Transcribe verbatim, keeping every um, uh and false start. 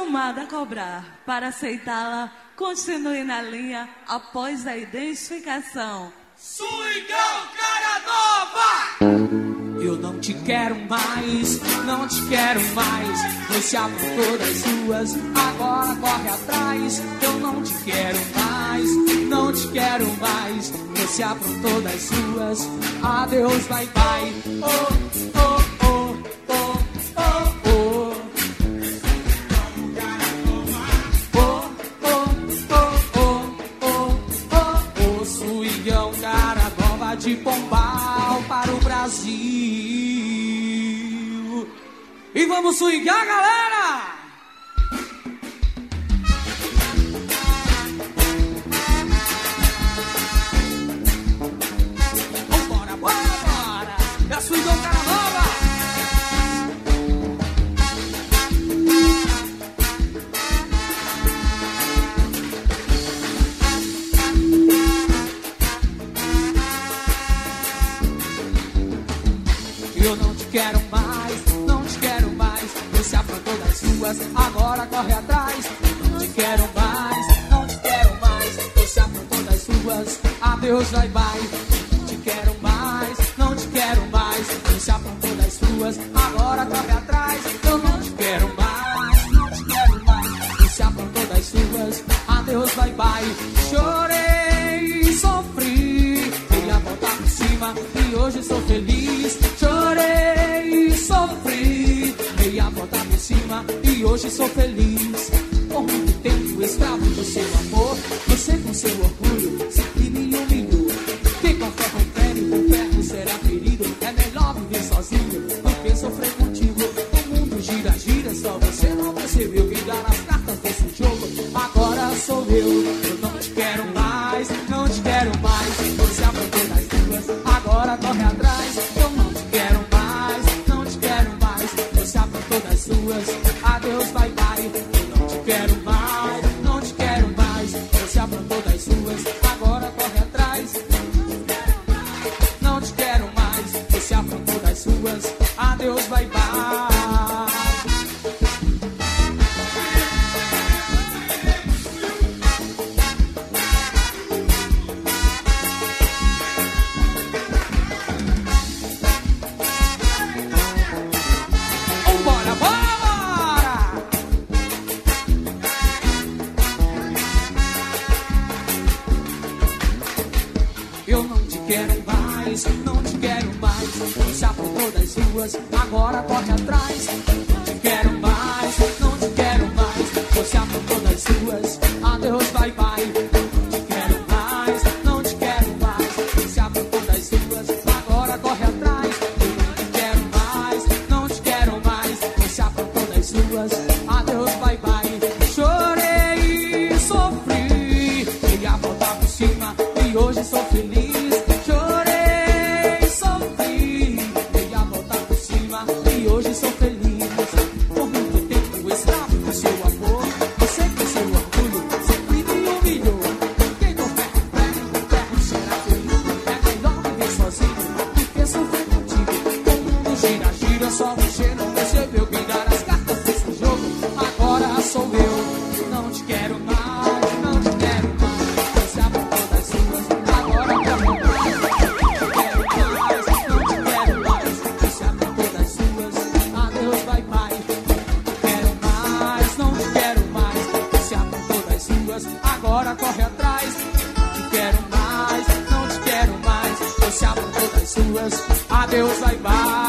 acostumado a cobrar. Para aceitá-la, continue na linha após a identificação. Swingão Cara Nova! Eu não te quero mais, não te quero mais. Você aprontou das suas, agora corre atrás. Eu não te quero mais, não te quero mais. Você aprontou das suas, adeus, vai, vai. Oh, oh, oh, oh, oh, oh. Oh, oh, oh, oh, oh, oh. Swingão Cara Nova de Pombal para o Brasil. E vamos swingar, galera! Vambora, bora, bora! É Swingão Cara Nova! Eu não te quero mais, não te quero mais. Você aprontou das suas, agora corre atrás. Não te quero mais, não te quero mais. Você aprontou das suas, adeus, vai, vai. Não te quero mais, não te quero mais. Você aprontou das suas, agora corre atrás. Eu não te quero mais, não te quero mais. Você aprontou das suas, adeus, vai, vai. Chorei, sofri, queria voltar por cima e hoje sou feliz. Chorei, sofri, ia voltar por cima e hoje sou feliz. Por muito tempo escravo do seu amor, você com seu orgulho sempre me humilhou. Quem com fé com prêmio, com ferro será ferido. É melhor viver sozinho do que sofrer contigo. O mundo gira, gira, só você não percebeu. Quem dá nas cartas desse jogo, agora sou eu. Eu não te quero mais, não te quero mais. Você aprontou das duas, agora corre atrás. Eu não te quero mais, não te quero mais. Você aprontou das suas, adeus, vai, vai. Eu não te quero mais, não te quero mais. Você aprontou das suas, agora corre atrás. Não te quero mais, você aprontou das suas, adeus, vai, vai. Vambora, bora! Eu não te quero mais, não te quero mais. Você aprontou das suas, agora corre atrás. Não te quero mais, não te quero mais. Você aprontou das suas, adeus, vai, vai. Não te quero mais, não te quero mais. Você aprontou das suas, agora corre atrás. Eu não te quero mais, não te quero mais. Você aprontou das suas, adeus, vai, vai. Chorei, sofri, queria voltar por cima e hoje sou feliz. Chorei, sofri, queria voltar por cima e hoje sou feliz. Por muito tempo escravo do seu amor, você com seu orgulho sempre me humilhou. Quem não fé com fé, com ferro será ferido. É melhor viver sozinho do que sofrer contigo. O mundo gira, gira, só você não percebeu. Quem dar as cartas desse jogo, agora sou eu. Não te quero mais, não te quero mais. Você aprontou das suas, agora corre atrás. Não te quero mais, não te quero mais. Você aprontou das suas, adeus, vai, vai. Não te quero mais, não te quero mais. Você aprontou das suas, agora corre atrás. Não te quero mais, não te quero mais. Você aprontou das suas, adeus, vai, vai.